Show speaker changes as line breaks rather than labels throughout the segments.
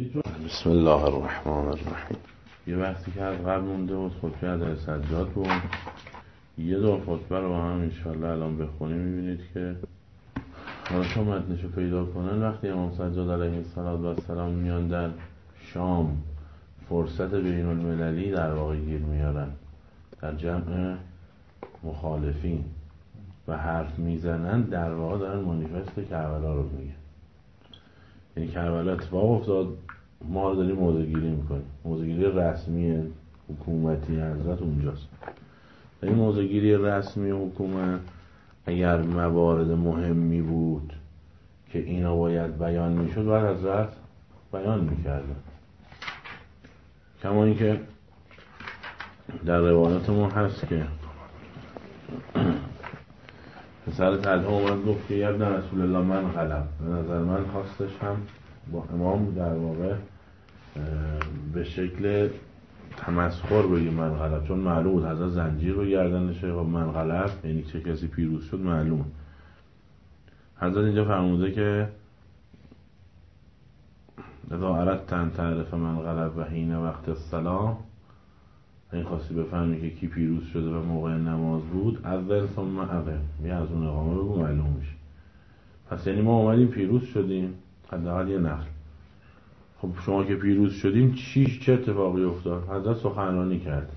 بسم الله الرحمن الرحیم. یه وقتی که از قبل مونده بود خطبه حضرت سجاد بود، یه دور خطبه رو با هم انشالله الان بخونیم میبینید که حالا تا متنشو پیدا کنن. وقتی امام سجاد علیه السلام میان در شام فرصت بین المللی در واقع گیر میارن در جمع مخالفین و حرف میزنن، در واقع دارن مانیفست کربلا رو میگن. یعنی کربلا اتفاق افتاد، ما رو داریم موضع‌گیری میکنیم. موضع‌گیری رسمی حکومتی حضرت اونجاست. این موضع‌گیری رسمی حکومت اگر موارد مهمی بود که اینا باید بیان میشد باید حضرت بیان میکردن. کما اینکه در روایات ما هست که پسر طلحه اومد گفت که یا ابن رسول الله من غلب، به نظر من خواستش هم با امام در واقع به شکل تمسخر بگیم من غلب، چون معلوم بود حضرت زنجیر رو گردنشه و من غلب یعنی چه کسی پیروز شد معلوم. حضرت اینجا فرموده که اذا اردت ان تعرف من غلب و حین وقت الصلاة، این خواستی بفهمی که کی پیروز شده و موقع نماز بود، اذن ثم اقم، یه از اون اقامه بگو معلوم میشه. پس یعنی ما اومدیم پیروز شدیم، حداقل یه نقل. خب شما که پیروز شدیم چه اتفاقی افتاد؟ حضرت سخنرانی کرد.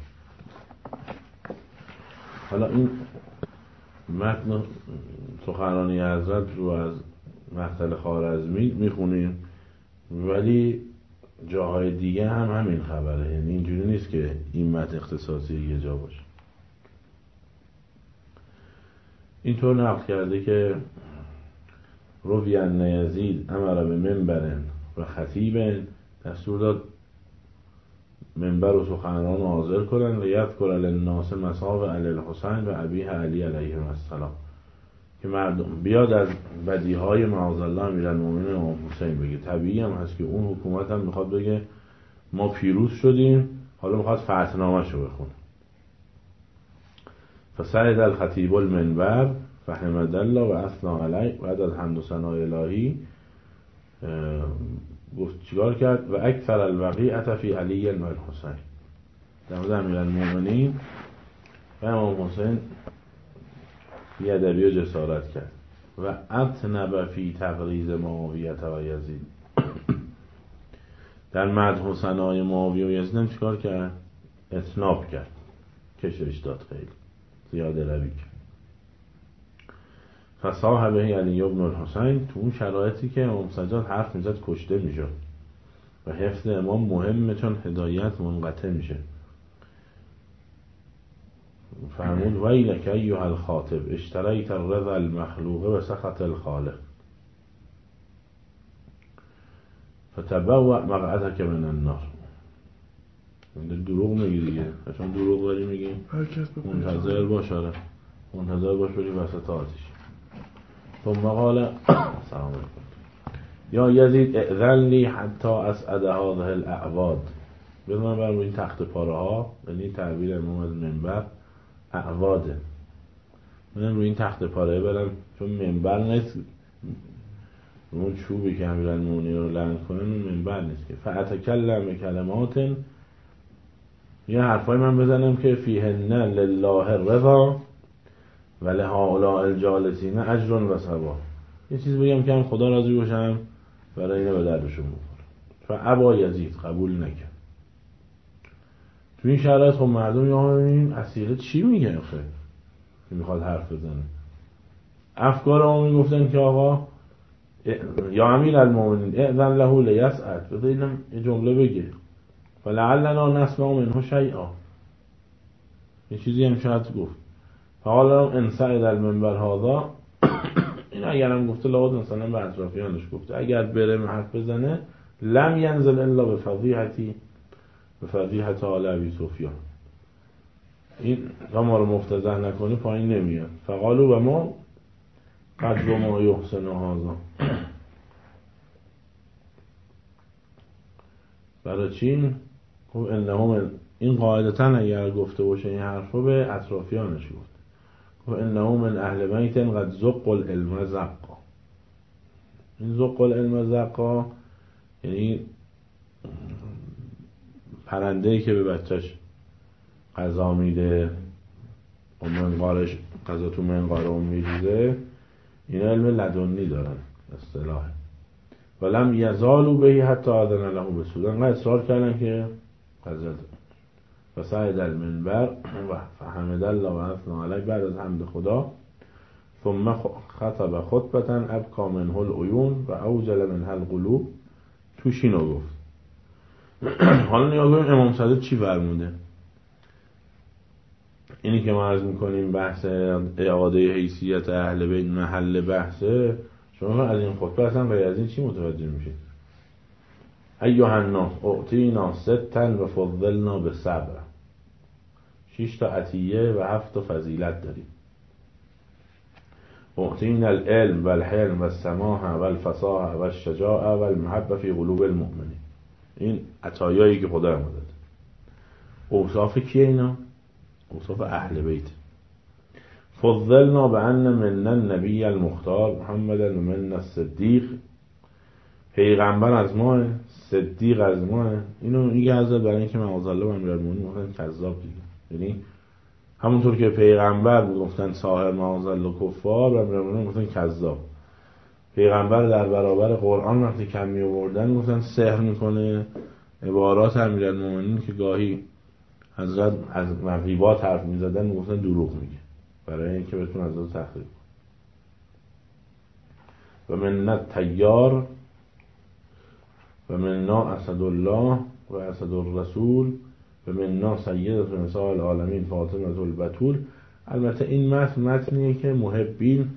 حالا این متن سخنرانی حضرت رو از مقتل خوارزمی میخونیم، ولی جاهای دیگه هم همین خبره. یعنی اینجوری نیست که این متن اختصاصی یه جا باشه. اینطور نقل کرده که روی ان یزید امر به منبرن و خطیبن، دستور داد منبر و سخنران حاضر کنن و یذکر للناس مصاب علی الحسین و ابیه علی علیهم السلام، که مردم بیاد از بدیهای معاذ الله امیرالمومنین امام حسین بگه. طبیعی هم هست که اون حکومت هم میخواد بگه ما پیروز شدیم، حالا میخواد فتحنامه شو بخونه. فصعد الخطیب المنبر فحمد الله و اثنا علیه، بعد از حمد و ثنای الهی گفت چیکار کرد؟ و اکثر الوقیعة فی علی و الحسین، در مورد امیرالمومنین و امام حسین بی‌ادبی و جسارت کرد. و اطنب فی تقریض معاویه و یزید، در مدح و ثنای معاویه و یزید هم چیکار کرد؟ اطناب کرد، کشش داد، خیلی زیاده روی کرد. فصاحبه علی ابن الحسین، تو اون شرایطی که امام سجاد حرف میزد کشته میشد و حفظ امام مهمه چون هدایت منقطع میشه. فرمود ویلک ایها الخاطب اشتریت الرضا المخلوق و سخط الخالق فتبوأ مقعدک من النار. دروغ میگی دیگه، چون دروغ داری میگی منتظر باش، آره منتظر باش بری وسط آتش. ثم قال سلام علیکم یا یزید اذن لی حتی اسعد هذه الاعواد، بذار من برم روی این تخت پاره ها، یعنی تعبیر امام از منبر اعواده، من روی این تخت پاره برم، چون منبر نیست اون چوبی که امیرالمومنین رو لعن کنن، اون منبر نیست که. فاتکلم کلمات، یه حرفای من بزنم که فیهن لله الرضا و لهؤلاء الجالسین اجر و ثواب، یه چیز بگم که هم خدا راضی باشم برای اینه به دردشون بخوره. فابا یزید، قبول نکرد. تو این شرایط خب مردم یا ببینیم اسیره چی میگه آخه که میخواد حرف بزنه. افکار ما میگفتن که آقا یا امیرالمومنین اذن له لیسعد، بذار اینم یه جمله بگه فلعلنا نسمع منه شیئا، یه چیزی هم شاید گفت. فقال ان سعد المنبر هذا، این اگر هم گفته لابد مثلا به اطرافیانش گفته، اگر بره حرف بزنه لم ینزل الا بفضیحت آل ابی سفیان، این تا ما رو مفتضح نکنه پایین نمیاد. فقالوا و ما قدر ما یحسن هذا، برای چین؟ خب انهم، این قاعدتا اگر گفته باشه این حرف رو به اطرافیانش گفت. خب انهم من اهل بیت قد زق العلم زقا، این زق العلم زقا یعنی پرنده‌ای که به بچهش غذا میده و منقارش غذا تو منقار اون میریزه، این علم لدنی دارن اصطلاح. ولم یزالوا به حتی آذن له بسود، انقدر اصرار کردن که غذا و صعد المنبر و فحمد الله و اثنى علیه، بعد از حمد خدا ثم خطب خطبة ابکى منه العیون و اوجل منها القلوب، توش اینو گفت. حالا نگاه کنیم امام صادق چی فرموده. اینی که ما عرض میکنیم بحث اعاده حیثیت اهل بیت محل بحثه، شما از این خطبه اصلا غیر از این چی متوجه میشید؟ ایها الناس اعطینا ستا و فضلنا بالصبر، 6 تا عطیه و 7 تا فضیلت داریم. اعطینا العلم و الحلم و السماحه و الفصاحه و الشجاعه و المحبه فی قلوب المؤمنین. این عطایایی که خدا ما داد. اوصاف کیه اینا؟ اوصاف اهل بیت. فضلنا بأن من النبی المختار محمد و من الصدیق، پیغمبر از ماه، صدیق از ماه. اینو میگه حضرت برای اینکه معاذالله و امیرالمومنین گفتن کذاب دیگه، یعنی همونطور که پیغمبر گفتن ساحر معاذالله کفار و امیرالمومنین گفتن کذاب. پیغمبر در برابر قرآن وقتی کم می آوردن گفتن سحر میکنه. عبارات امیرالمومنین که گاهی حضرت از غیبات حرف میزدن گفتن دروغ میگه، برای اینکه بتون از اون تخریب. و من الطیار و منا اسد الله و اسد الرسول و منا سیدة نساء العالمین فاطمه البتول. البته این متنیه که محبین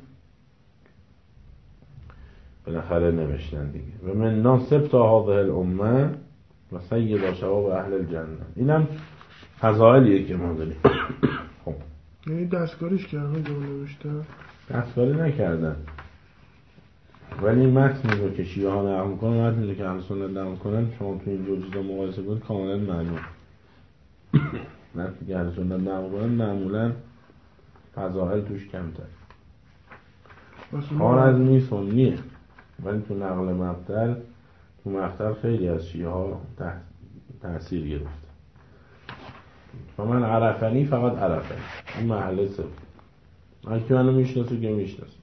بالاخره نوشتن دیگه. و منا سبط هذه الامه و سید شباب اهل الجنه. اینم فضائلیه که ما داریم. خب
یعنی دستکاریش کردن جو نوشتن؟
دستکاری نکردن، ولی متنی رو که شیعه ها نقل میکنن، متنی رو که اهل سنت نقل کنن، شما تو این دو چیزا مقایسه کنید کاملا معلوم. متنی که اهل سنت نقل کنن معمولا فضائل توش کمتر. خوارزمی سنیه، ولی تو نقل مقتل، تو مقتل خیلی از شیعه ها تأثیر گرفت. فمن عرفنی فقط عرفنی، این محله سفت. هر کی منو میشناسه که میشناسه.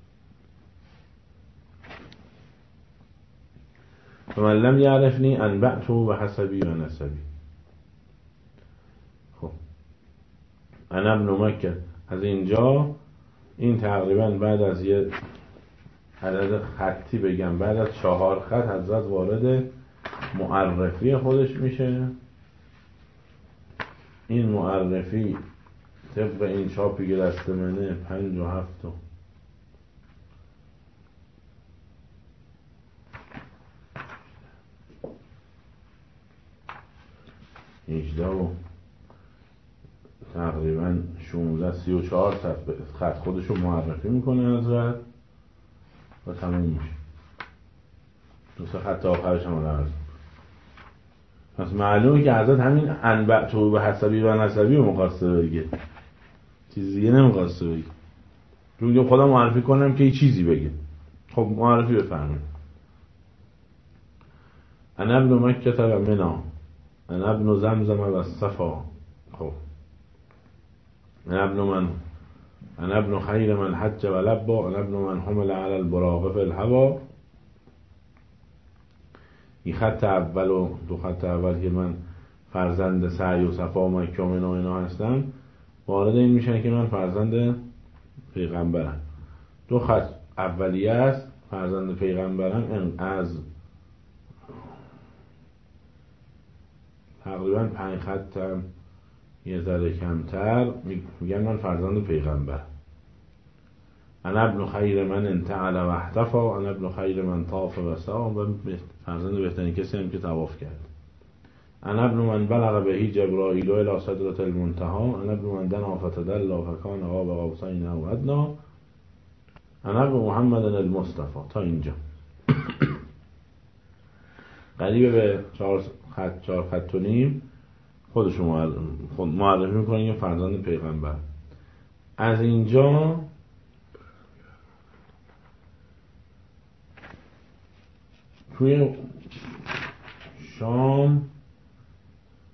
فمن لم یعرفنی انبعته و حسبی و نسبی. خب انا ابن مکه. از اینجا این تقریبا بعد از یه عدد خطی بگم، بعد از 4 خط حضرت وارد معرفی خودش میشه. این معرفی طبق این چاپی که دست منه 5 و 7 18 و تقریبا 16 34 خط خودشو معرفی میکنه حضرت و تموم میشه. 2 خط آخرش هم عرض. پس معلومه که حضرت همین انبعته و حسبی و نسبی رو مقاسه بگه، چیز دیگه نمیقاسه بگه. تو میگه خدا معرفی کنم که یه چیزی بگه. خب معرفی بفرمایید. انا ابن مکه و منا، انا ابن زمزم و صفا. خب انا ابن خیر من حج و لبا، انا ابن من حمل علی البراق فی الهوا. این خط اول و 2 خط اول که من فرزند سعی و صفا و مکه و منا اینا هستم، وارد این میشن که من فرزند پیغمبرم. 2 خط اولیه است فرزند پیغمبرم، از تقریبا 5 خطم یه ذره کمتر میگن من فرزند پیغمبرم. انا ابن خیر من انتعل و احتفا، انا ابن خیر من طاف و سا، و فرزند بهترین کسی هم که طواف کرد. انا ابن من بلغ بهی جبرائیل الی صدرة المنتهى، انا ابن من دنا فتدلی فکان قاب قوسین او ادنی، انا ابن محمد المصطفى. تا اینجا قریب به 4 خط و نیم خودشون معرفی میکنن که فرزند پیغمبر. از اینجا توی شام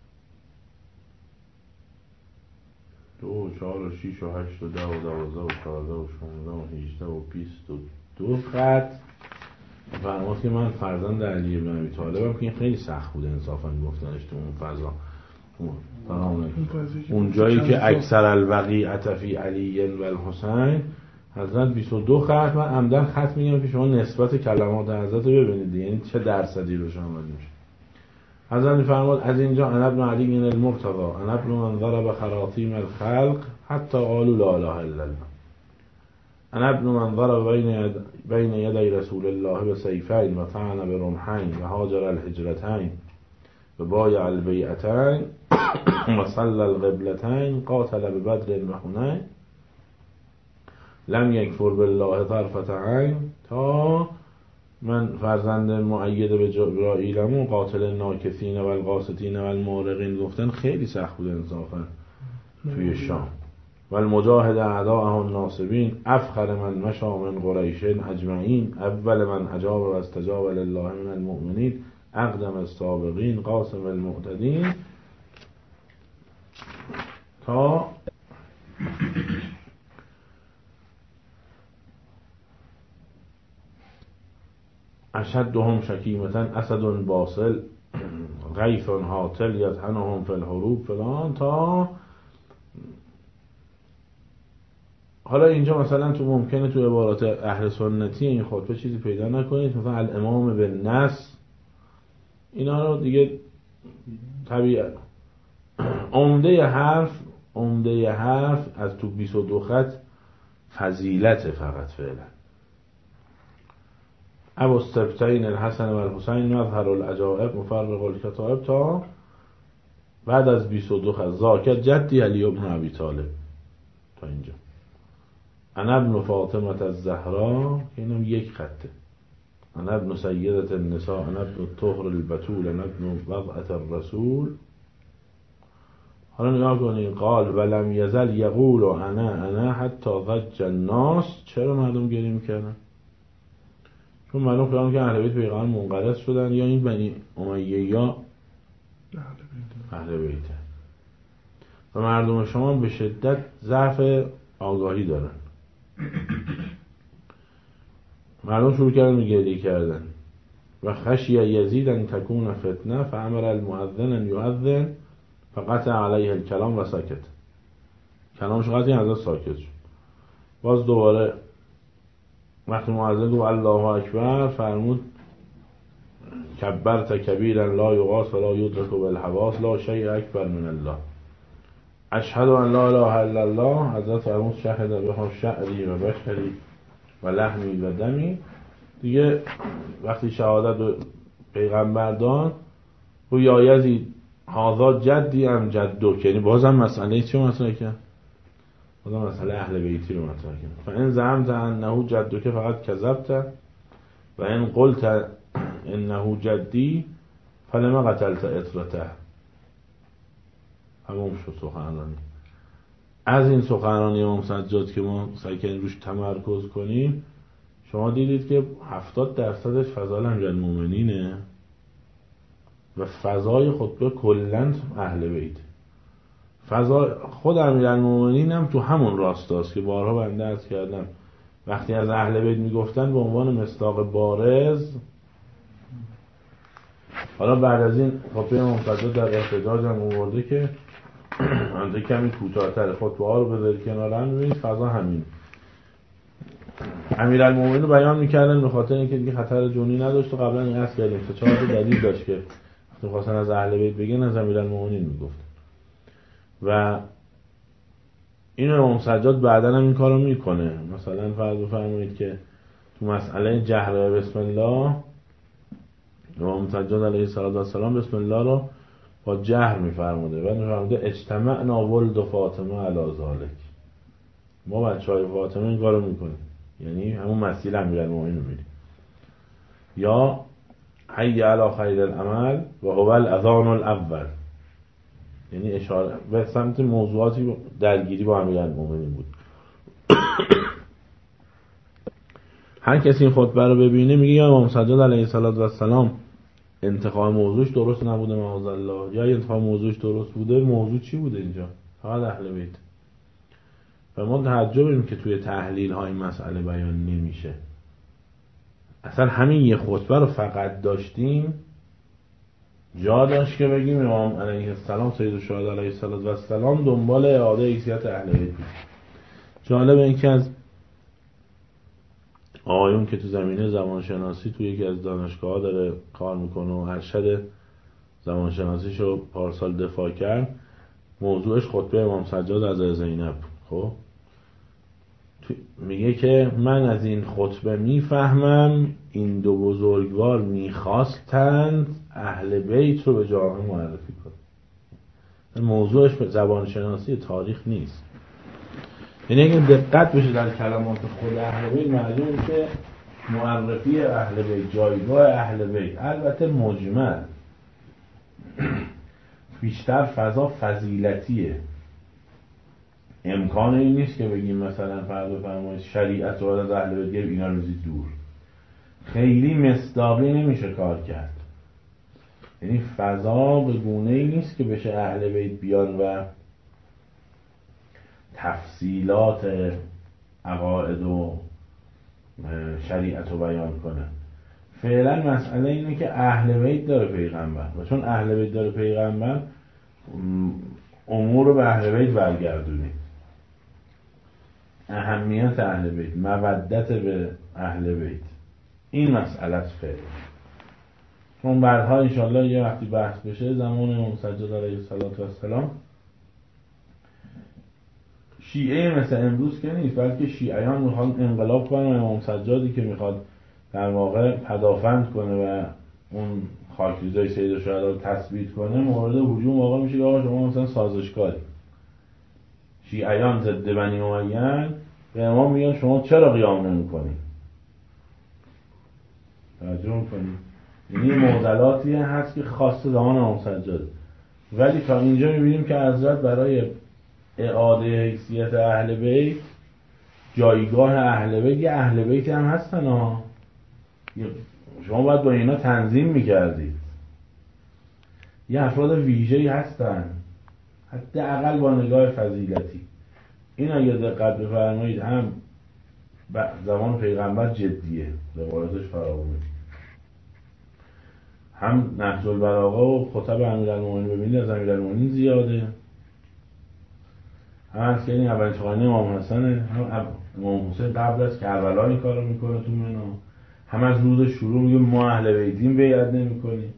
4 و 6 و 8 و 10 و 12 و 14 و 16 و 18 و 22 خط فرمود که من فرزند علی بن ابی طالبم، که این خیلی سخت بود انصافا گفتنش تو اون فضا. اون جایی که اکثر الوقیعة فی علی و الحسین، حضرت 22 خط. من عمدن خط میگم که شما نسبت کلمات حضرت رو ببینید، یعنی چه درصدی رو شما میشه. حضرت میفرماد از اینجا انا ابن علی المرتضی انا ابن من ضرب خراطیم الخلق حتی قالوا لا اله الا الله انا ابن من ضرب بین یدی رسول الله بسیفین و طعن برمحین و هاجر الهجرتین و بایع البیعتین و صلی القبلتین قاتل ببدر و حنین لم یکفر بالله طرفة عین، تا من فرزند مؤید به جبرائیلم و قاتل ناکثین و القاسطین و المارقین گفتن خیلی سخت بود انصافا توی شام. و المجاهد اعداءه الناصبین افخر من مشى من قریش اجمعین اول من اجاب و استجاب لله من المؤمنین اقدم السابقین قاسم المعتدین، تا اشدهم شکیمتن اسد باصل غیث حاطل یطحنهم فی الحروب فلان. تا حالا اینجا مثلا تو ممکنه تو عبارات اهل سنتی این خطبه چیزی پیدا نکنید، مثلا الامام بالنص اینا رو دیگه طبیعت عمده حرف از تو 22 خط فضیلت فقط فعلا. ابو السبتین الحسن و الحسین مظهر العجائب مفرق الکتائب، تا بعد از 22 خط ذاکر جدی علی ابن ابی طالب تا اینجا. انا ابن فاطمه الزهرا، اینم یک خطه. انا ابن سیدة النساء انا ابن الطهر البتول انا ابن وضعة الرسول. حالا نگاه کنید قال ولم یزل یقول انا حتی ضج الناس. چرا مردم گریه میکردن؟ چون معلوم کردن که اهل بیت پیغمبر منقرض شدن، یا این بنی امیه یا اهل بیت. و مردم شما به شدت ضعف آگاهی دارن. مردم شروع کردن گریه کردن. و خشی یزید ان تکون فتنه فامر المؤذن ان یؤذن فقطع علیه الکلام و سکت. کلامش قطعی از ساکت شد. باز دوباره وقتی مؤذن گفت الله اکبر فرمود کبرت کبیرا لا یغاث ولا یدرک بالحواس لا شیء اکبر من الله اشهد ان لا اله الا الله. حضرت فرمود شهد بها شعری و بشری و لحمی و دمی. دیگه وقتی شهادت پیغمبر داد و یا یزید هذا جدی ام جدک، یعنی بازم مسئله چه مسئله کرد؟ بازم مسئله اهل بیتی رو مطرح کرد. فان زعمت انه جدک فقط کذبت و ان قلت انه جدی فلما قتلت اطرته. همون شد سخنرانی. از این سخنرانی امام سجاد که ما سعی کردیم روش تمرکز کنیم، شما دیدید که 70% فضایل امیرالمومنینه و فضای خطبه کلن اهل بیت. فضای خود امیرالمومنین هم تو همون راستاست که بارها بنده عرض کردم وقتی از اهل بیت میگفتن به عنوان مصداق بارز. حالا بعد از این خطبه امام سجاد در احتجاج هم آورده که انده کمی کوتاه‌تر خطبه ها رو بذارید کنار هم ببینید فضا همین. امیرالمومنین رو بیان میکردن به خاطر اینکه دیگه خطر جونی نداشت و قبلا این عرض کردیم 3-4 دلیل داشت که وقتی خواستن از اهل بیت بگن از امیرالمومنین میگفتن. و این امام سجاد بعداً هم این کارو میکنه. مثلا فرض بفرمایید که تو مسئله جهر بسم الله امام سجاد علیه السلام بسم الله رو با جهر میفرموده و میفرموده اجتمعنا ولد فاطمه علی ذلک. ما بچهای فاطمه این کارو میکنیم، یعنی همون مسئله امیرالمومنین رو میریم. یا حی علی خیر العمل و هو الاذان الاول، یعنی اشاره به سمت موضوعاتی درگیری با امیرالمومنین بود. هر کسی این خطبه رو ببینه میگه یا امام سجاد علیه السلام انتخاب موضوعش درست نبوده معاذ الله، یا انتخاب موضوعش درست بوده. موضوع چی بوده اینجا؟ فقط اهل بیت. و ما تعجبیم که توی تحلیل های مسئله بیان نمیشه. اصلا همین یه خطبه رو فقط داشتیم جا داشت که بگیم امام علیه السلام سید الشهدا علیه السلام دنبال اعاده حیثیت اهل بیت بود. جالب این که از آقایون که تو زمینه زبانشناسی تو یکی از دانشگاه‌ها داره کار میکنه و ارشد زبانشناسیشو پارسال دفاع کرد، موضوعش خطبه امام سجاد از زینب. خب میگه که من از این خطبه میفهمم این دو بزرگوار میخواستند اهل بیت رو به جامعه معرفی کنند. موضوعش به زبانشناسی تاریخ نیست. یعنی اگه دقت بشه در کلمات خود اهل بیت معلومه که معرفی اهل بیت، جایگاه اهل بیت، البته مجمل بیشتر فضا فضیلتیه. امکان این نیست که بگیم مثلا فرض بفرمایید شریعت رو از اهل بیت اینا رو بزید دور. خیلی مصداقی نمیشه کار کرد. یعنی فضا به گونه‌ای نیست که بشه اهل بیت بیان و تفصیلات عقاید و شریعت رو بیان کنه. فعلا مسئله اینه که اهل بیت داره پیغمبر و چون اهل بیت داره پیغمبر امور رو به اهل بیت برگردونید. اهمیت اهل بیت، مودت به اهل بیت، این مسئله است فعلا. چون بعدها انشالله یه وقتی بحث بشه زمان امام سجاد علیه السلام شیعه مثل امروز که نیست، بلکه شیعیان میخواد انقلاب کنه و امام سجادی که میخواد در واقع پدافند کنه و اون خاکریزای سید الشهدا رو تثبیت کنه مورد هجوم واقع میشه که آقا شما مثلا سازشکاری. شیعیان ضد بنی امیه به امام میگن شما چرا قیام نمی‌کنی؟ توجه می‌کنید؟ یعنی معضلاتی هست که خاص زمان امام سجاد. ولی تا اینجا می‌بینیم که حضرت برای اعاده حیثیت اهل بیت، جایگاه اهل بیت، یه اهل بیت هم هستن ها. شما باید با اینا تنظیم می‌کردید. یه افراد ویژه‌ای هستن، حداقل با نگاه فضیلتی. این اگه دقت بفرمایید هم زمان پیغمبر جدیه، روایتش فراوونه، هم نهج البلاغه و خطب امیرالمومنین ببینید از امیرالمومنین زیاده، هم از که این اولین سخنرانی امام حسنه، هم امام حسین قبل از کربلا این کارو میکنه تو منا، هم از روز شروع میگه ما اهل بیتیم بیعت نمیکنیم،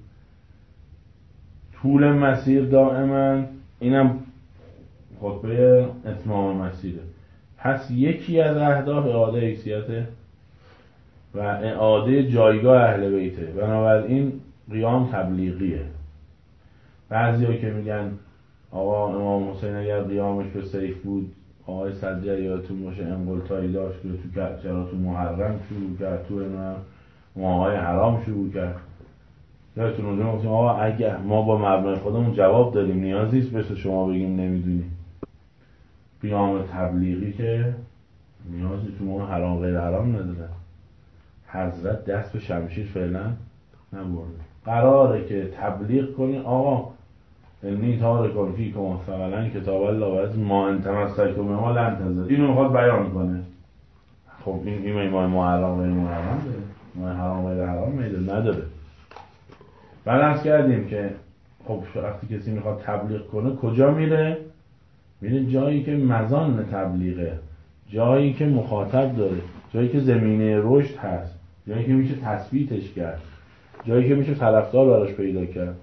طول مسیر دائما. اینم خطبه اتمام مسیره. پس یکی از اهداف اعاده حیثیت و اعاده جایگاه اهل بیته. بنابراین قیام تبلیغیه. بعضیا که میگن آقا امام حسین اگر قیامش به سیف بود، آقای سجاد یادتون باشه انقلتایی داشت که تو چرا تو محرم شروع کرد، تو ماهای حرام شروع کرد. یادتون اونجا گفتیم آقا اگه ما با مبنای خودمون جواب دادیم نیازی نیست بشه شما بگیم نمیدونیم. قیام تبلیغی که نیازی تو ما حرام غیر حرام نداره. حضرت دست به شمشیر فعلا نبرده. قراره که تبلیغ کنی آقا انی تارکم فیکم ثقلین کتاب الله و از ما ان تمسکتم به ما لن تضلوا. اینو میخواد بیان کنه. خب این ما حرام غیر محرم داره، ما حرام غیر حرام نداره. بعد عرض کردیم که خب وقتی کسی میخواد تبلیغ کنه کجا میره؟ میره جایی که مزان تبلیغه، جایی که مخاطب داره، جایی که زمینه رشد هست، جایی که میشه تثبیتش کرد، جایی که میشه طرفدار براش پیدا کرد.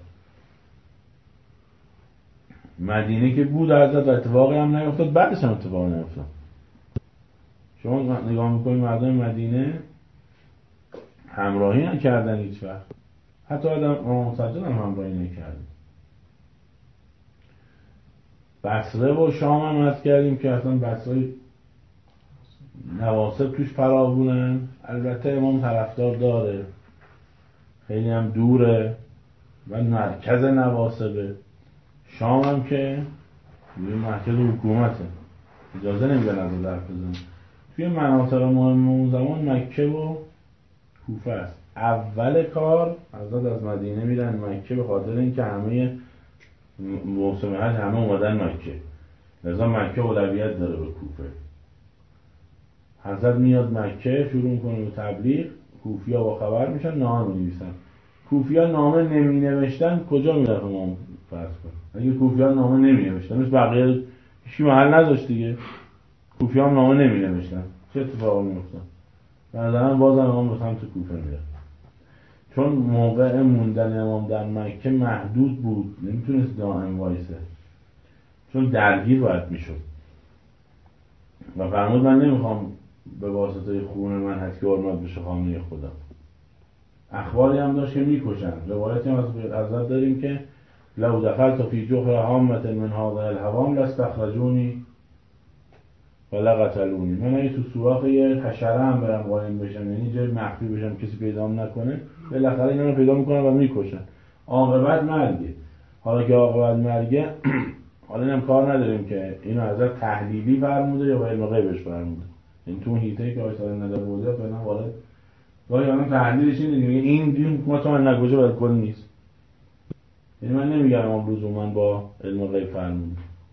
مدینه که بود حضرت اتفاقی هم نیفتاد، بعدش هم اتفاقی نیفتاد. شما نگاه میکنید مردم مدینه همراهی نکردن هیچ وقت، حتی امام سجاد هم همراهی نکردن. بصره و شام هم عرض کردیم که اصلا بصره نواسب توش فراوونن. البته امام طرفدار داره، خیلی هم دوره و مرکز نواسبه. شام هم که مرکز حکومته، اجازه نمیدن از در بزن. توی مناطق مهم اون زمان مکه و کوفه است. اول کار حضرت از مدینه میرن مکه به خاطر اینکه همه موسم حج همه اومدن مکه، لذا مکه اولویت داره به کوفه. حضرت میاد مکه شروع میکنه به تبلیغ، کوفیا با خبر میشن، نامه می‌نویسن. کوفیا نامه نمی نوشتن کجا میرفت امام فرض کن؟ اگه کوفیا نامه نمی نوشتن مثل بقیه هیچ محل نذاشت دیگه، کوفیا هم نامه نمی نوشتن، چه اتفاقی می‌افتاد؟ بعداً بازم امام به سمت کوفه میره، چون موقع موندن امام در مکه محدود بود، نمیتونست دائم وایسه، چون درگیر باید میشد و فرمود من نمیخوام به واسطه خون من هتک حرمت بشه خانه خدا. اخباری هم داشت که میکشن، روایتی هم از حضرت داریم که لو دخلت فی جحر حامة من هذه الهوام لاستخرجونی ولقتلونی. من اگه تو سوراخ یه حشره هم برم قایم بشم، یعنی جای مخفی بشم کسی پیدام نکنه، بالاخره اینا رو پیدا میکنن و میکشن. عاقبت مرگه. حالا که عاقبت مرگه حالا اینم کار نداریم که اینو حضرت تحلیلی فرموده یا با علم غیبش فرموده، این تو هیته که آیت نداره بوده فعلا وارد گاهی آدم تحلیلش اینه دیگه، این دین مطمئن نگوشه باید کن نیست. یعنی من نمیگم امام لزوما با علم غیب فرموده.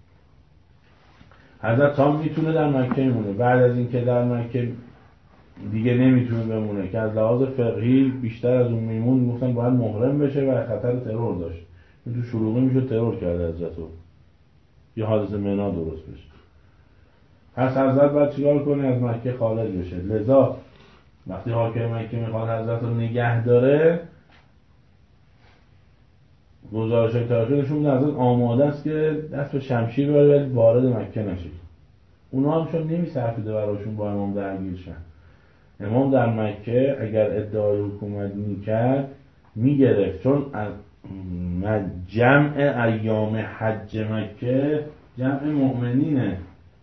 حضرت تا میتونه در مکه میمونه، بعد از اینکه در مکه دیگه نمیتونه بمونه که از لحاظ فقهی بیشتر از اون میمون میگفتن باید محرم بشه و خطر ترور داشت، تو شروعی میشد ترور کرده حضرتو، یه حادثه منا درست بشه. پس حضرت باید چیکار کنه؟ از مکه خارج بشه. لذا وقتی حاکم مکه میخواد حضرت رو نگه داره، گزارش‌های تاریخی نشون میده حضرت آماده است که دست به شمشیر ببره ولی وارد مکه نشه. اونا هم چون نمیصرفیده براشون با امام درگیر شن. امام در مکه اگر ادعای حکومت میکرد میگرفت، چون از جمع ایام حج مکه جمع مؤمنینه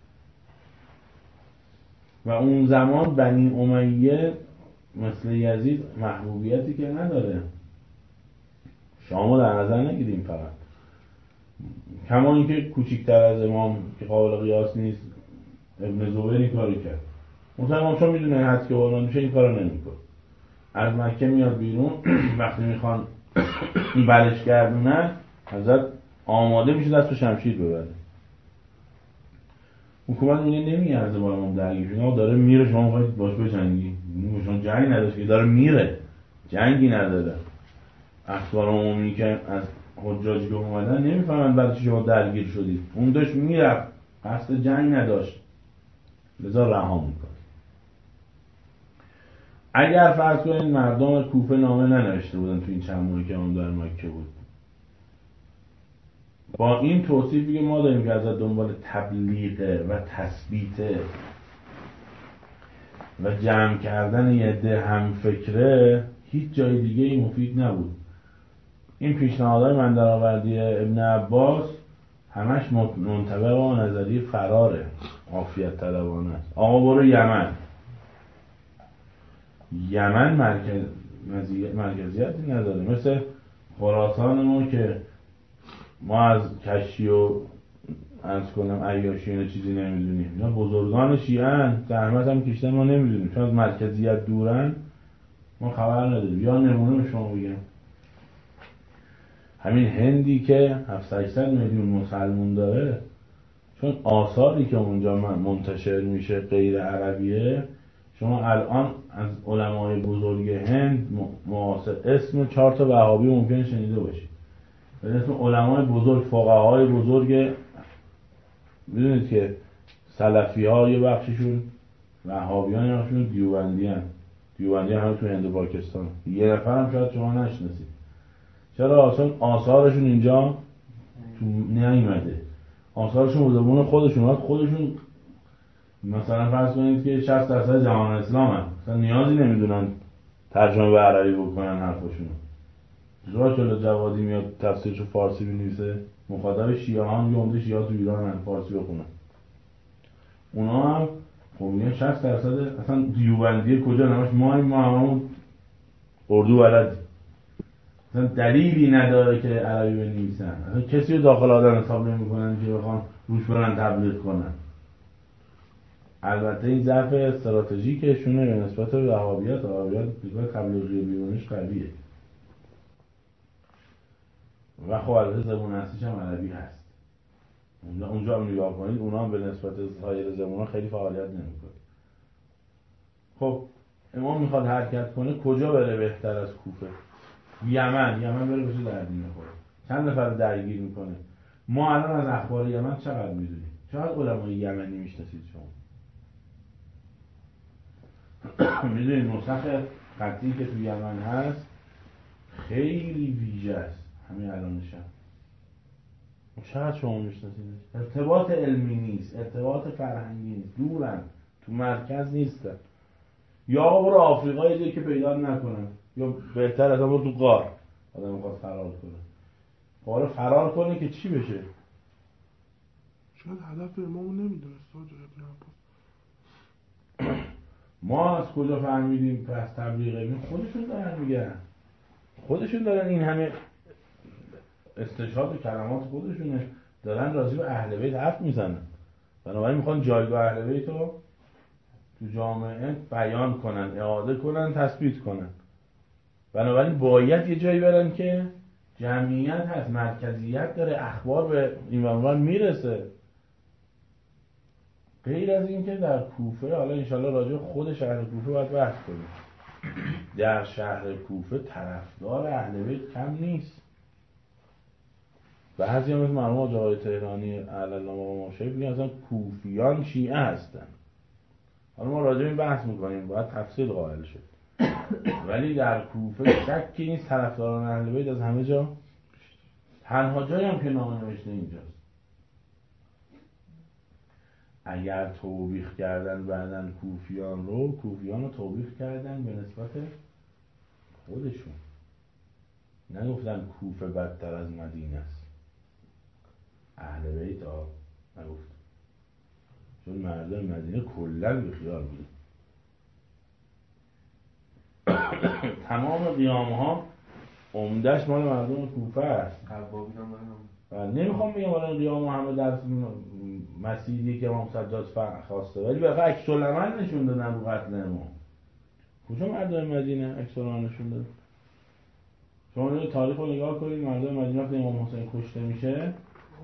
و اون زمان بنی امیه مثل یزید محبوبیتی که نداره. شامو در نظر نگیریم فقط، کما اینکه کوچکتر از امام که قابل قیاس نیست ابن زبیر این کاری کرد. امام چون میدونه حد که قرآن میشه این کارو نمیکنه، از مکه میاد بیرون وقتی میخوان برش گردونن حضرت آماده میشه دست به شمشیر ببره. حکومت میگه نمیارزه با امام درگیر شدن، داره میره شما میخواید باش بجنگی، شما جنگ نداشت که داره میره، جنگی نداره. اخبار عمومی که از حجاجی که اومدن نمیفهمن بعد چی شما درگیر شدید، اون داشت میرفت قصد جنگ نداشت، لذا رها میکنه. اگر فرض کنید مردم کوفه نامه ننوشته بودن تو این چند ماهی که امام در مکه بود، با این توصیفی که ما داریم که از دنبال تبلیغ و تثبیت و جمع کردن یه عده هم فکره، هیچ جای دیگه ای مفید نبود. این پیشنهادهای من درآوردی ابن عباس همش منطبق با نظریه فراره، عافیت طلبانه است. آقا برو یمن، یمن مرکزیتی نداره، مثل خراسان ما که ما از کشی و عرض کنم عیاشی اینا چیزی نمیدونیم، اینا بزرگان شیعه‌اند، زحمت هم کشتن ما نمیدونیم، چون از مرکزیت دورن ما خبر نداریم. یا نمونه به شما بگم، همین هندی که 700-800 میلیون مسلمون داره، چون آثاری که اونجا منتشر میشه غیر عربیه، شما الان از علمای بزرگ هند معاصر اسم 4 تا وهابی ممکن شنیده باشید، به اسم علمای بزرگ، فقهای بزرگ. میدونید که سلفی ها یه بخششون وهابیان، یه بخششون دیوبندی هم تو هند و پاکستان، یه نفر هم شاید شما نشناسید. چرا؟ چون آثارشون اینجا تو نیامده، آثارشون بودمون خودشون مثلا فرض کنید که 60% جهان اسلام هست، مثلا نیازی نمیدونن ترجمه به عربی بکنن حرفشون. زورا چلو جوادی میاد تفسیرشو فارسی بنویسه، مخاطب شیعه ها میگه عمده شیعه تو ایران هم فارسی بخونن، اونا هم خب میگن 60% اصلا دیوبندی کجا، نماش ما همون اردو بلدی، اصلا دلیلی نداره که عربی بنویسن، اصلا کسی رو داخل آدم حساب نمیکنن که بخوان روش برن تبلیغ کنن. البته این ضعف استراتژیکشونه به نسبت به وهابیت دیگه تبلیغی بیرونش قویه و خب البته زبون اصلیش هم عربی هست. اونجا هم نگاه کنید اونا هم به نسبت سایر زبونا خیلی فعالیت نمیکنه. خب امام میخواد حرکت کنه کجا بره بهتر از کوفه؟ یمن بره بشه دردی میخوره، چند نفر رو درگیر میکنه. ما الان از اخبار یمن چقدر میدونیم؟ چقدر علمای یمنی میشناسید شما؟ میدونید نسخ خطی که تو یمن هست خیلی ویژه است همین الانش هم. چقدر شما میشناسید؟ ارتباط علمی نیست، ارتباط فرهنگی نیست، دورن، تو مرکز نیستن. یا برو آفریقای دیگه که پیدا نکنن، یا بهتر از برو تو غار. آدم میخواد فرار کنه، حالا فرار کنه که چی بشه؟
شاید هدف امامو نمیدونست حاج ابن عباس.
ما از کجا فهمیدیم پس تبلیغ علمی؟ خودشون دارن میگن، خودشون دارن، این همه استشهاد و کلمات خودشونه، دارن راجع به اهل بیت حرف میزنن. بنابراین میخوان جایگاه اهل بیت رو تو جامعه بیان کنن، اعاده کنن، تثبیت کنن. بنابراین باید یه جایی برن که جمعیت هست، مرکزیت داره، اخبار به این ور میرسه. غیر از این که در کوفه، حالا انشالله راجع خود شهر کوفه باید بحث کنیم، در شهر کوفه طرفدار اهل بیت کم نیست. بعضی هم مثل مرحوم حاج آقای تهرانی اهل الله و مشایخ میگن اصلا کوفیان شیعه هستن. حالا ما راجع این بحث میکنیم، باید تفصیل قائل شد. ولی در کوفه شکی نیست طرفداران اهل بیت از همه جا، تنها جایی هم که نامه نوشته اینجاست. اگر توبیخ کردن بعدن کوفیان رو توبیخ کردن به نسبت خودشون، نگفتن کوفه بدتر از مدینه است. اهل بیت نگفت، چون مردم مدینه کلاً بیخیال بود. تمام قیام‌ها عمده‌اش مال مردم کوفه است. نمیخوام بگم الان قیام همه در مسیری که امام سجاد خواسته، ولی واقعا عکس العمل نشون دادن رو قتل امام. کجا مردم مدینه عکس العمل نشون دادن؟ شما تاریخ رو نگاه کنید، مردم مدینه وقتی امام حسین کشته میشه،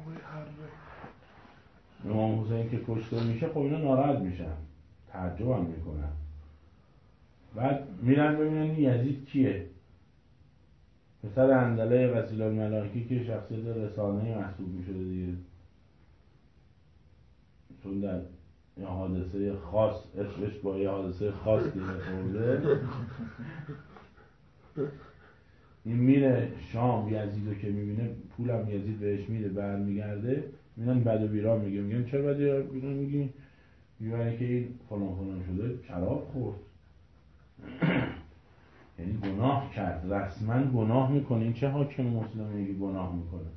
امام حسین که کشته میشه، خب اینا ناراحت میشن، تعجب هم میکنن. بعد میرن ببینن یزید کیه؟ پسر اندله غسیل الملائکه که شخصیت رسانه‌ای محسوب میشده دیگه، چون در یه حادثه خاص اسمش با یه حادثه خاص دیگه خورده. این میره شام، یزیدو که میبینه پولم یزید بهش میده، برمیگرده میبینن بد و بیران میگن چرا بد و بیران میگی؟ میگن که این فلان شده، شراب خورد. یعنی گناه کرد، رسما گناه میکنه. این چه حاکم مسلمه که گناه میکنه؟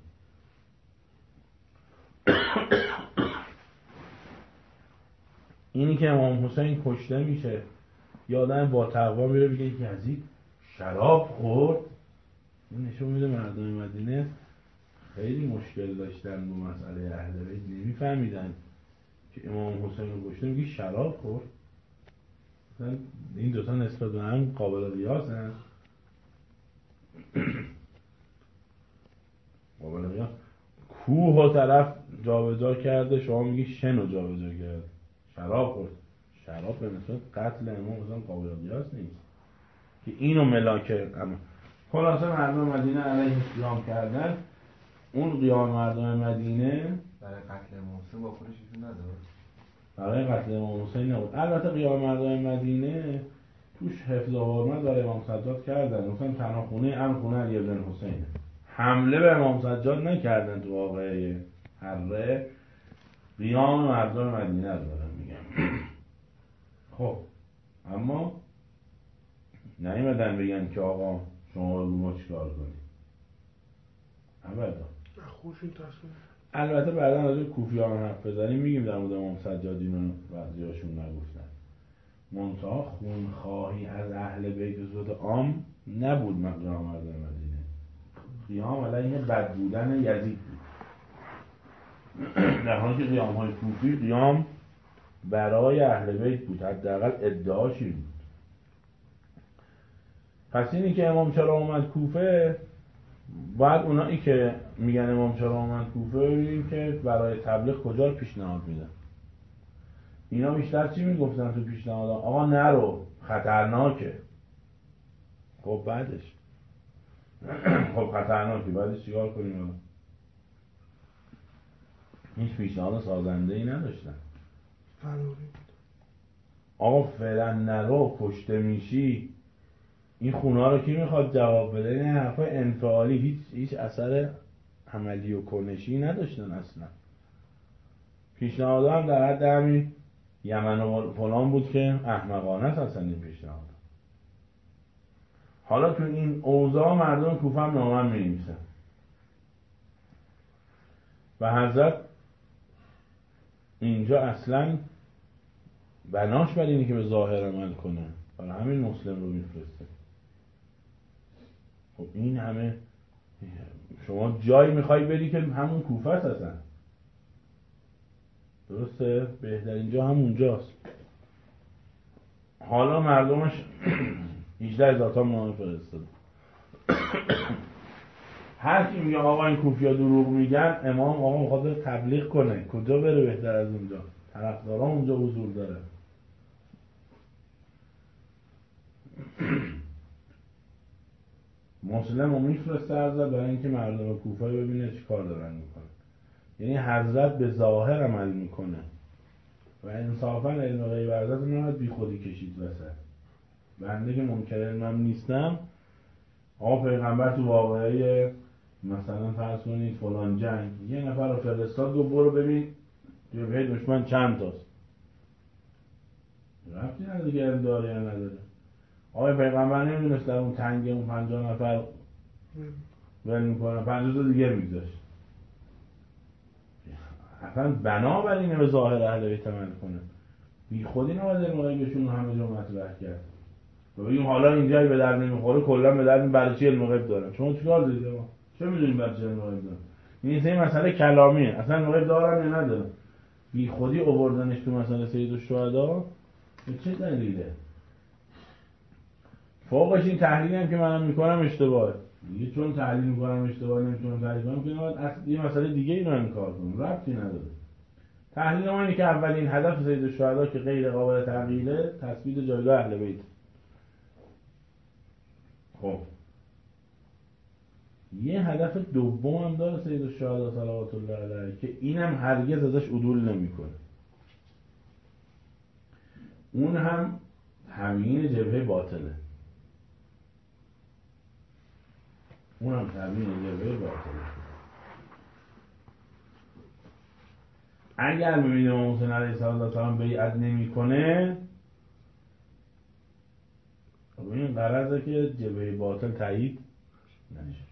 اینی که امام حسین کشته میشه، یادم با تقوا میره بگه یزید شراب خورد، این نشون میده مردم مدینه خیلی مشکل داشتن با مسئله اهل بیت، نمیفهمیدن که امام حسین رو کشته میگه شراب خورد. مثلا این دوتا نسبت به هم قابل قیاس هست. قابل قیاس. کوه و طرف جابجا کرده، شما میگی شن رو جابجا کرد، شراب خورد. شراب به نسبت قتل امام مثلا قابل قیاس نیست که اینو ملاکه. اما خلاصه مردم مدینه علیه قیام کردن. اون قیام مردم مدینه
برای قتل امام حسین با خودش ایشون نداره،
برای قتل امام حسین نبود. البته قیام مردم مدینه توش حفظ و حرمت برای امام سجاد کردن، مثلا تنها خونه علی بن حسینه. حمله به امام سجاد نکردن تو واقعه حره. قیام مردم مدینه رو دارم میگم. خب اما نیومدن بگن که آقا شما رو ما چیکار کنید.
خوشین تصمیم.
البته بعدا راجع به کوفیان حرف بزنیم میگیم در مورد امام سجاد اینو بعضیاشون نگفتن. منتها خونخواهی از اهل بیت به صورت عام نبود قیام مردم مدینه. قیام علیه بد بودن یزید بود، در حالی که قیام های کوفی قیام برای اهل بیت بود، حداقل ادعاش این بود. پس اینی که امام چرا اومد کوفه، باید اونایی که میگن امام چرا اومد کوفه ببینیم که برای تبلیغ کجا رو پیشنهاد میدن. اینا بیشتر چی میگفتن تو پیشنهادها؟ آقا نرو، خطرناکه. خب بعدش خب خطرناکه، بعدش چیکار کنیم؟ هیچ پیشنهاد سازنده ای نداشتن. آقا فعلا نرو، کشته میشی. این خونه رو کی میخواد جواب بده؟ این حرفای انفعالی هیچ اثر عملی و کنشی نداشتن اصلا. پیشنهادها هم در حد همین یمن و فلان بود که احمقانه است اصلا این پیشنهاد. حالا تو این اوضاع مردم کوفه هم نامه می‌نویسن و حضرت اینجا اصلا بناش بر اینه که به ظاهر عمل کنه، برای همین مسلم رو میفرسته. خب این همه شما جایی میخوای بری که همون کوفه است اصلا، درسته؟ بهترین جا همونجاست. حالا مردمش 18,000 تا نامه فرستاده. هر کی میگه آقا این کوفیا دروغ میگن، امام آقا میخواد تبلیغ کنه، کجا بره بهتر از اونجا؟ طرفدارا اونجا حضور داره. مسلم رو میفرسته حضرت برای اینکه مردم کوفه ببینه چی کار دارن میکنه. یعنی حضرت به ظاهر عمل میکنه و انصافا علم غیب حضرت نباید بی خودی کشید وسط. بنده که منکر علمم نیستم، آقا پیغمبر تو واقعه مثلا فرض کنید فلان جنگ یه نفر رو فرستاد گفت برو ببین جبهه دشمن چند تاست، ربطی نداره که علم داره یا نداره. آقای پیغمبر نمیدونست در اون تنگه اون 50 نفر ول میکنه، 50 تا دیگه میگذاشت. اصلا بنابراینه به ظاهر اهل بیت عمل کنه، بی خودی نباید علم غیبشون همه جا مطرح کرد و بگیم حالا اینجایی به درد نمیخوره کلا به درد برای چی علم غیب دارن؟ شما چیکار دارید ما؟ چه میدونیم برای چی علم غیب دارن؟ این مسئله کلامیه، اصلا علم غیب دارن یا ندارن. بی خودی آوردنش تو مسئله سید الشهدا به چه دلیله؟ فوقش این تحلیلی هم که منم میکنم اشتباهه دیگه، چون تحلیل میکنم اشتباه نمیتونم تحلیل کنم که نباید یه مسئله دیگه اینو انکار کنم، ربطی نداره. تحلیل ما اینه که اولین هدف سید الشهدا که غیر قابل تغییره تثبیت جایگاه اهل بیت. خب یه هدف دوم هم داره سید الشهدا صلوات الله علیه که اینم هرگز ازش عدول نمیکنه، اون هم تبیین جبهه باطله. اونم تبیین جبهه باطله. اگر ببینیم امام حسین علیه السلام بیعت نمیکنه، این غرضه که جبهه باطل تایید نشه.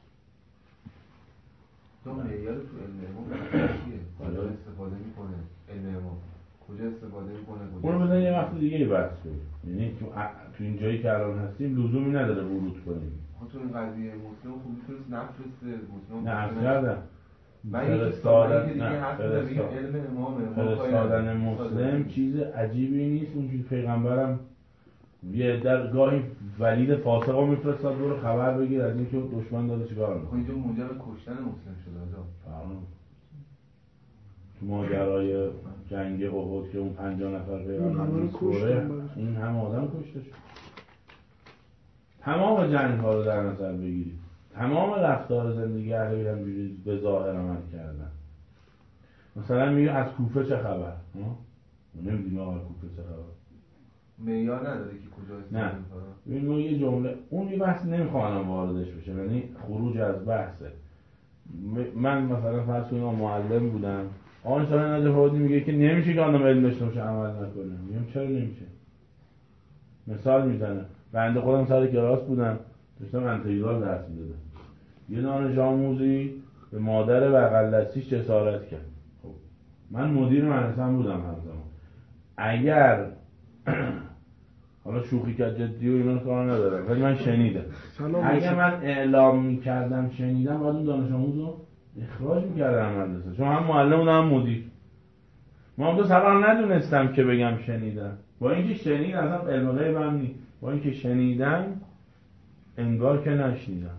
تو معیار تو علم امام چیه؟ کجا استفاده میکنه علم امام؟ کجا استفاده میکنه؟
اونو بزن یه وقت دیگه بحث کنیم. یعنی تو این جایی که الان هستیم لزومی نداره ورود کنیم.
تو این قضیه مسلم خوب میتونست نفرسته مسلم
نه کردم فرستادن مسلم چیز عجیبی نیست. اون که پیغمبرم یه در گاهی ولید فاسق رو میفرستاد برو خبر بگیر از این که دشمن داره چیکار میکنه.
اینجا موجب کشتن مسلم شده آجا.
تو ماجرای جنگ احد که اون 50 نفر پیغمبر میسوره این همه آدم کشته شد. تمام جنگ ها رو در نظر بگیرید، تمام رفتار زندگی اهل بیت هم به ظاهر عمل کردن. مثلا میگه از کوفه چه خبر؟ نمیدونیم آقا کوفه چه خبر؟
معیار نداره که کجا است.
نه ببین ما یه جمله اون یه بحث نمیخوام واردش بشه، یعنی خروج از بحثه. من مثلا فرض کنیم معلم بودم، آقا ان شاءالله نجف آبادی میگه که نمیشه که آدم علم داشته باشه عمل نکنه. میگم چرا نمیشه؟ مثال میزنه. بنده خودم سر کلاس بودم داشتم انتگرال درس میدادم، یه دانش آموزی به مادر بغل دستیش جسارت کرد. خب من مدیر مدرسه بودم همزمان. اگر حالا شوخی کرد جدی و اینا کار ندارم ولی من شنیدم، اگر من اعلام میکردم شنیدم باید اون دانش آموز رو اخراج میکردم مدرسه، چون هم معلم بودم هم مدیر. من اون دو سبب ندونستم که بگم شنیدم، با اینکه شنیدم اصلا علم غیب هم نیست، با اینکه شنیدم انگار که نشنیدم،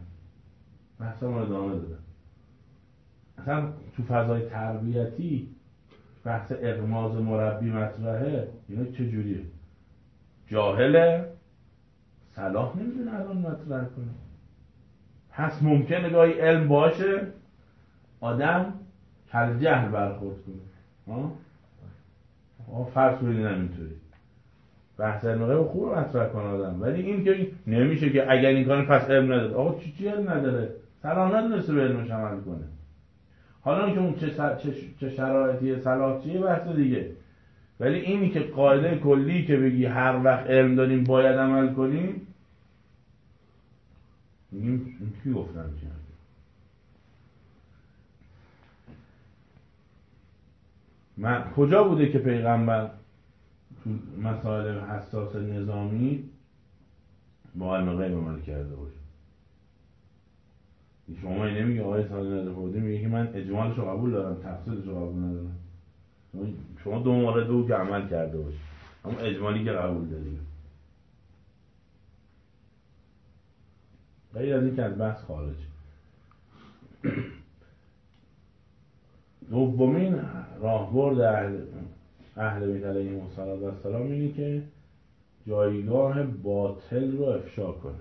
بحثم رو ادامه دادم. اصلا تو فضای تربیتی بحث اغماض مربی مطرحه، اینا چه جوریه؟ جاهله، صلاح نمیدونه الان مطرح کنه. پس ممکنه گاهی علم باشه آدم کل جهل برخورد کنه. فرض کنید اینطوری بحث علم غیب خوب مطرح کنه آدم، ولی این که نمیشه که اگر این کار پس علم نداره. آقا چی علم نداره؟ صلاح ندونسته به علمش عمل کنه. حالا که اون چه شرایطیه، صلاح چیه، بحث دیگه. ولی اینی که قاعده کلی که بگی هر وقت علم داریم باید عمل کنیم، میگیم این کی گفتن چی؟ من کجا بوده که پیغمبر تو مسائل حساس نظامی با علم غیب عمل کرده باشه؟ شما این نمیگه آقای سالی نظرخوردی میگه که من اجمالش رو قبول دارم تفصیلش رو قبول ندارم. شما دو مورد او که عمل کرده باشه، اما اجمالی که قبول داریم. غیر از این که از بحث خارج. دومین راهبرد اهل بیت علیهم السلام اینه که جایگاه باطل رو افشا کنه.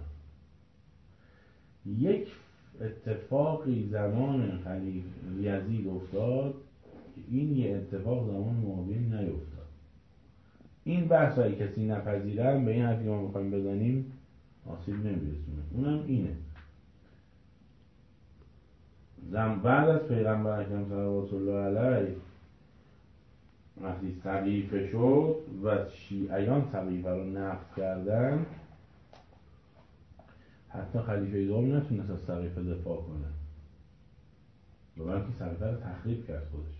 یک اتفاقی زمان خلیفه یزید افتاد که این یه اتفاق زمان معاویه نیفتاد. این بحث هایی کسی نپذیرن به این حرفی ما میخوایم بزنیم آسیب نمیرسونه. اونم اینه بعد از پیغمبر اکرم صلوات الله علیه وقتی سقیفه شد و شیعیان سقیفه رو نقض کردن، حتی خلیفه دوم نتونست از سقیفه دفاع کنه، بلکه سقیفه رو تخریب کرد خودش.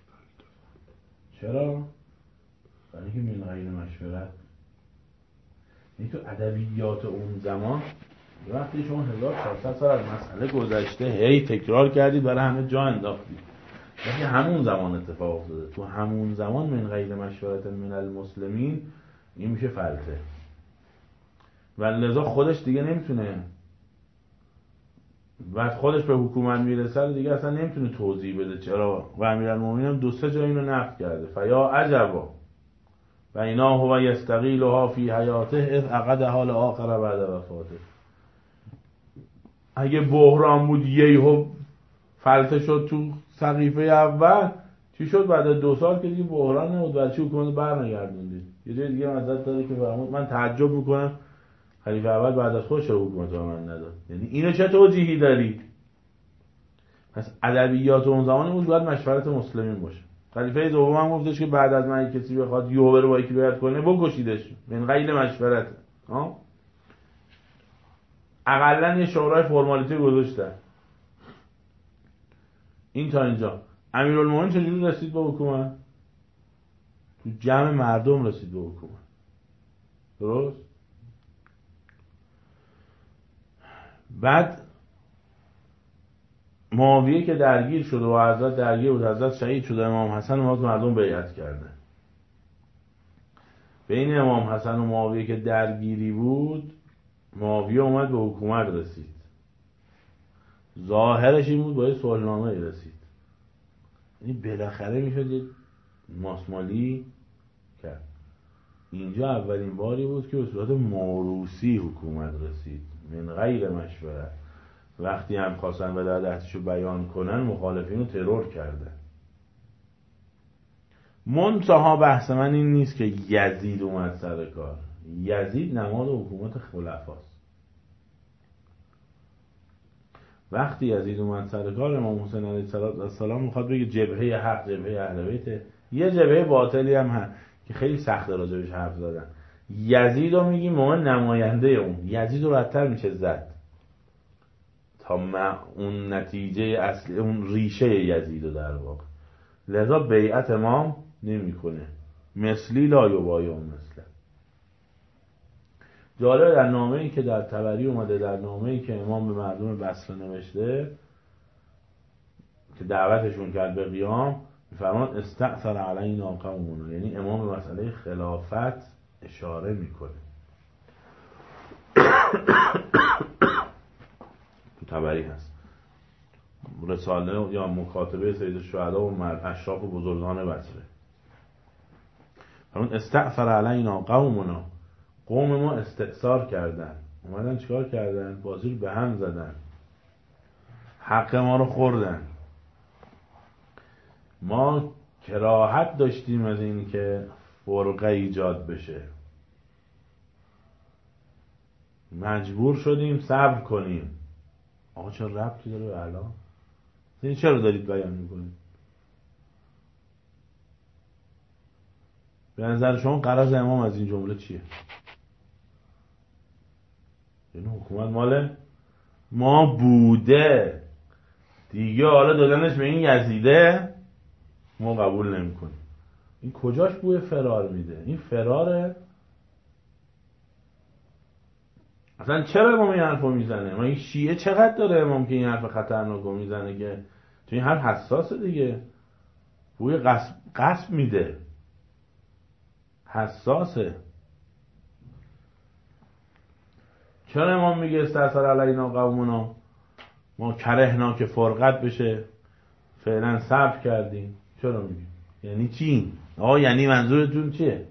چرا؟ برای اینکه من غیر مشورت. این تو ادبیات اون زمان وقتی شما 1400 سال از مسئله گذشته هی تکرار کردید برای همه جا انداختید، ولی همون زمان اتفاق افتاده. تو همون زمان من غیر مشورت من المسلمین این میشه فلته و لذا خودش دیگه نمیتونه، بعد خودش به حکومت میرسه دیگه اصلا نمیتونه توضیح بده چرا. و امیرالمومنین هم 2-3 جا اینو نقد کرده. فیا عجبا و اینا هو یستقیلها فی حیاته اذ عقدها لآخر بعد وفاته. اگه بحران بود یهو فلته شد تو سقیفه اول، چی شد بعد 2 سال که دیگه بحران نبود؟ بعد چی حکومت برنگردوندید؟ یه جای دیگه مزد داره که فرمود من تعجب میکنم خلیفه اول بعد از خودش حکومت رو من نداد. یعنی اینو چه توجیهی داری؟ پس ادبیات اون زمان بود باید مشورت مسلمین باشه. خلیفه دوم هم گفتش که بعد از من کسی بخواد یهو بره با یکی بیعت کنه بکشیدش من غیر مشورت. اقلن یه شورای فرمالیتی گذاشتن. این تا اینجا. امیرالمومنین چجوری رسید به حکومت؟ تو جمع مردم رسید به حکومت. درست؟ بعد معاویه که درگیر شده و حضرت درگیر بود، حضرت شهید شده، امام حسن و مردم بیعت کرده. بین امام حسن و معاویه که درگیری بود، معاویه اومد به حکومت رسید. ظاهرش این بود باید صلحنامه رسید. یعنی بالاخره میشد یه ماسمالی کرد. اینجا اولین باری بود که به صورت موروثی حکومت رسید من غیر مشورت. وقتی هم خواستن ولایتشو بیان کنن مخالفین رو ترور کرده. منتها بحث من این نیست که یزید اومد سر کار. یزید نماد حکومت خلفاست. وقتی یزید اومد سر کار، امام حسین علیه السلام میخواد بگه جبهه حق، جبهه اهل بیت. یه جبهه باطلی هم هست که خیلی سخته راجبش حرف زدن. یزید رو میگیم ما نماینده اون. یزید رو بدتر میشه زد تا اون نتیجه اصلی، اون ریشه یزید رو در واقع. لذا بیعت امام نمی کنه. مثلی لا یبایع مثله. جالب در نامه‌ای که در طبری اومده، در نامه‌ای که امام به مردم بصره نوشته که دعوتشون کرد به قیام، می‌فرماد استأثر علینا قومنا، یعنی امام به مسئله خلافت اشاره میکنه. تو طبری هست رساله یا مکاتبه سید الشهدا و اشراف و بزرگان بصره. همون استأثر علینا قومنا، قوم ما استئثار کردن، اومدن چیکار کردن؟ بازی رو به هم زدن، حق ما رو خوردن. ما کراهت داشتیم از این که فرقه ایجاد بشه، مجبور شدیم صبر کنیم. آقا چرا ربطی داره به الان؟ این چرا دارید بیان میکنید؟ به نظر شما غرض امام از این جمله چیه؟ یعنی حکومت مال ما بوده دیگه، حالا دادنش به این یزیده ما قبول نمی کنیم. این کجاش بوی فرار میده؟ این فراره؟ اصلا چرا امام این حرف رو میزنه؟ ما این شیعه چقدر داره امام که این حرف خطرناک رو میزنه که تو این حرف حساسه دیگه، بوی قصب میده، حساسه. چرا امام میگه استأثر علینا قومنا، ما کرهنا که فرقت بشه، فعلا صبر کردیم؟ چرا میگه؟ یعنی چی؟ یعنی منظورتون چیه؟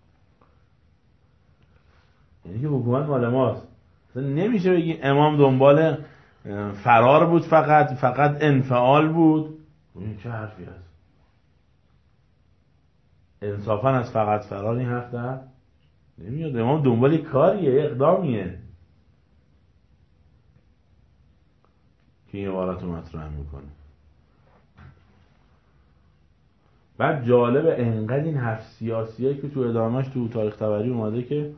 یعنی که حکومت مال ماست. اصلا نمیشه بگی امام دنبال فرار بود، فقط انفعال بود. این چه حرفی هست؟ انصافا از فقط فرار این حرف در نمیاد. امام دنبال کاریه، اقدامیه که این عبارت رو مطرح میکنه. بعد جالب انقدر این حرف سیاسیه که تو ادامهش تو تاریخ طبری اومده که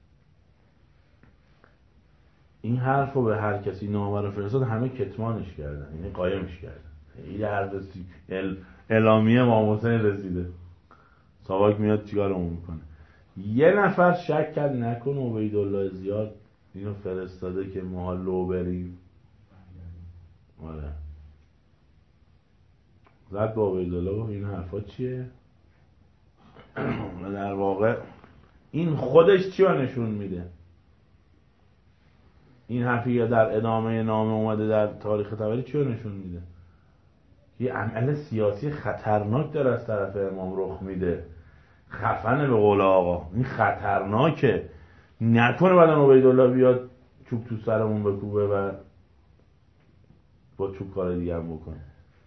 این حرف رو به هر کسی نامه رو فرستاد همه کتمانش کردن، یعنی قایمش کردن. این حرف اعلامیه امام حسین رسیده، ساواک میاد چیکارمون میکنه؟ یه نفر شک کرد نکنه عبیدالله زیاد اینو فرستاده که ما لو بریم. آره زد با عبیدالله گفت این حرفا چیه؟ و در واقع این خودش چی رو نشون میده؟ این حرفی یا در ادامه نامه اومده در تاریخ طبری چی رو نشون میده؟ یه عمل سیاسی خطرناک داره از طرف امام رخ میده. خفنه به قول آقا، این خطرناکه. نکنه بعدن عبیدالله بیاد چوب تو سرمون بکوبه و با چوب کار دیگه هم بکنه.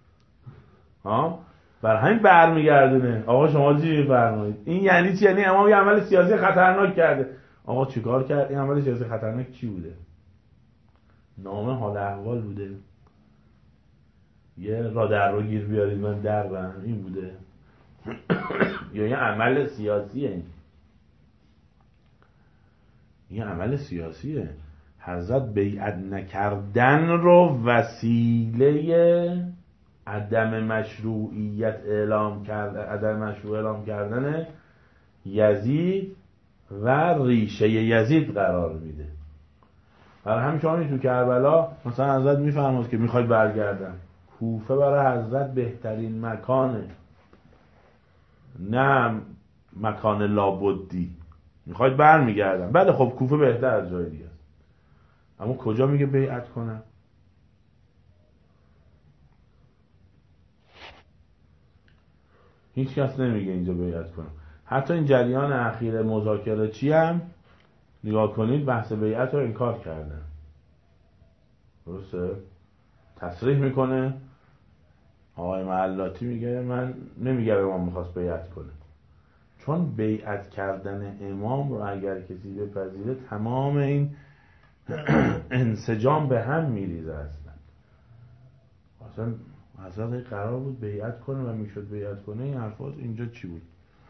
بر همین برمیگردونه. آقا شما چی میفرمایید؟ این یعنی چی؟ یعنی امام یه عمل سیاسی خطرناک کرده. آقا چیکار کرد؟ این عمل سیاسی خطرناک چی بوده؟ نامه حال احوال بوده؟ یه را در رو گیر بیارید من درم این بوده؟ یا یه عمل سیاسیه؟ این عمل سیاسیه. حضرت بیعت نکردن رو وسیله عدم مشروعیت اعلام کردن یزید و ریشه یزید قرار میده. برای همین شما تو کربلا مثلا حضرت میفرماد که میخواید برگردن، کوفه برای حضرت بهترین مکانه، نه مکان لابدی. میخواید برمیگردن، بله خب کوفه بهتر از جای دیگه است، اما کجا میگه بیعت کنن؟ هیچ کس نمیگه اینجا بیعت کنن. حتی این جریان اخیر مذاکره چی هم نگاه کنید، بحث بیعت رو انکار کردن. درسته؟ تصریح میکنه آقای معلاتی، میگه من نمیگم امام میخواست بیعت کنه، چون بیعت کردن امام رو اگر کسی بپذیره تمام این انسجام به هم میریزه. اصلا حضرت قرار بود بیعت کنه و میشد بیعت کنه. این حرفات اینجا چی بود؟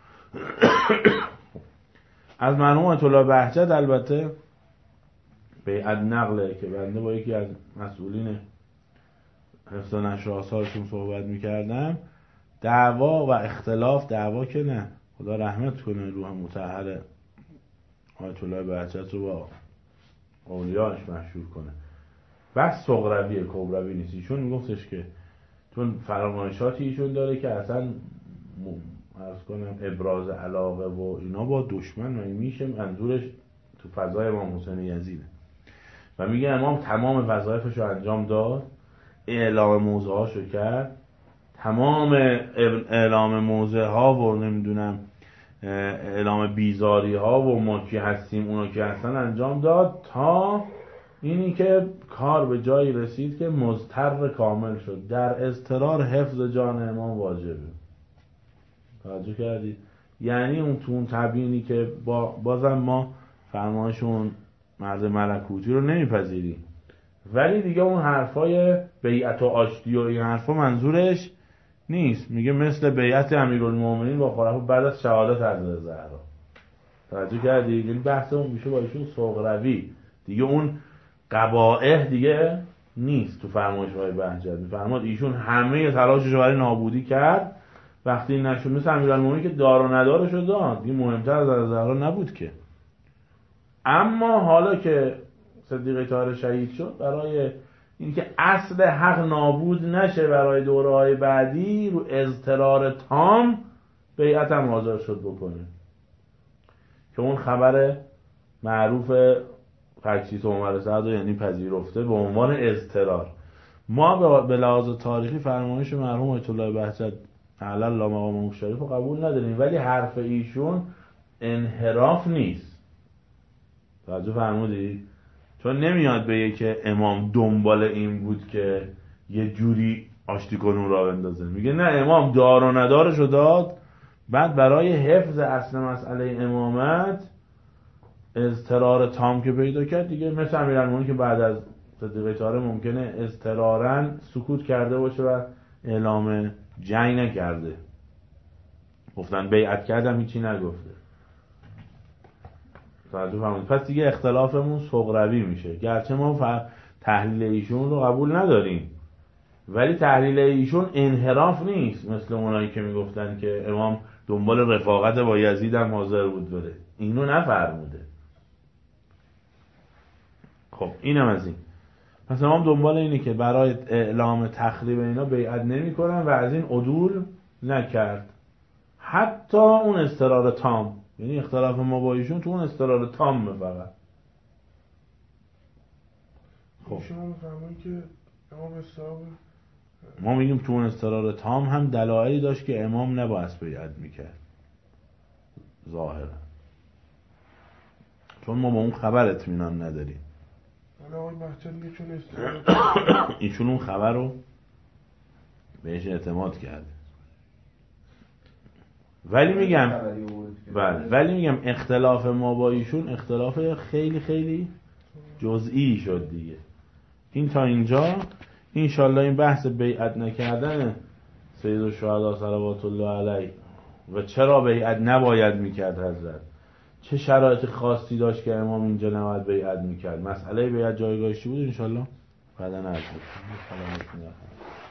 از مرحوم آیت الله بهجت البته بیعت نقله که بنده با یکی از مسئولین حفظ و نشر آثارشون صحبت میکردم، دعوا و اختلاف، دعوا که نه، خدا رحمت کنه روح مطهر آیت الله بهجت رو با اولیاءش مشهور کنه، بس صغرویه، کبروی نیست. ایشون میگفتش که چون فرمایشاتی ایشون داره که اصلا عرض کنم ابراز علاقه و اینا با دشمن میشه، منظورش تو فضای امام حسین یزیده و میگه امام تمام وظایفش رو انجام داد، اعلام موضع هاشو کرد، تمام اعلام موضع ها و نمیدونم اعلام بیزاری ها و ما کی هستیم اونا کی هستن انجام داد تا اینی که کار به جایی رسید که مضطر کامل شد. در اضطرار حفظ جان امام واجبه. توجه کردید؟ یعنی اون تو اون تبیینی که بازم ما فرمایشون مرد ملکوتی رو نمیپذیریم، ولی دیگه اون حرفای بیعت و آشتی و این حرفا منظورش نیست. میگه مثل بیعت امیرالمومنین با خلفا بعد از شهادت حضرت زهرا. توجه کردید؟ یعنی بحث اون میشه با ایشون صغروی، دیگه اون قبائح دیگه نیست. تو فرمایش‌های بهجت میفرماد ایشون همه تلاشش رو برای نابودی کرد، وقتی نشد مثل امیرالمومنین که دار و ندارش رو داد، دیگه مهمتر از حضرت زهرا نبود که. اما حالا که صدیقه طاهره شهید شد، برای اینکه اصل حق نابود نشه برای دوره‌های بعدی، رو اضطرار تام بیعت هم حاضر شد بکنه که اون خبر معروف تجسیس عمر سعد یعنی پذیرفته به عنوان اضطرار. ما به لحاظ تاریخی فرمایش مرحوم آیت الله بهجت تعالی الله مقامه شریف رو قبول نداریم، ولی حرف ایشون انحراف نیست. توجه فرمودید؟ چون نمیاد بگه که امام دنبال این بود که یه جوری آشتی کنون را بندازه. میگه نه، امام دار و ندارش رو داد، بعد برای حفظ اصل مسئله امامت اضطرار تام که پیدا کرد دیگه، مثل امیرالمومنین که بعد از صدیقه طاهره ممکنه اضطراراً سکوت کرده باشه و اعلام جنگ نکرده، گفتن بیعت کردم هیچی نگفته. توجه فرمودید؟ پس دیگه اختلافمون صغروی میشه، گرچه ما تحلیل ایشون رو قبول نداریم، ولی تحلیل ایشون انحراف نیست مثل اونایی که میگفتن که امام دنبال رفاقت با یزید هم حاضر بود بره. اینو نفرموده. خب اینم از این. پس امام دنبال اینه که برای اعلام تخریب اینا بیعت نمی کنن و از این عدول نکرد، حتی اون اضطرار تام. یعنی اختلاف ما با ایشون تو اون اضطرار تام فقط.
خب شما میفهمون که امام اصحاب
ما میگیم تو اون اضطرار تام هم دلایلی داشت که امام نباید بیعت میکرد ظاهرا، چون ما با اون خبر اطمینان نداریم.
حالا آقای بهجت میگه چون اضطرار
ایشون اون خبر رو بهش اعتماد کرده. ولی میگم بله، ولی میگم اختلاف ما با ایشون اختلاف خیلی خیلی جزئی شد دیگه. این تا اینجا انشالله این بحث بیعت نکردن سید الشهدا صلوات الله علیه و چرا بیعت نباید میکرد حضرت، چه شرایط خاصی داشت که امام اینجا نباید بیعت میکرد، مسئله بیعت جایگاهش بود، انشالله بعدا عرض می‌کنم.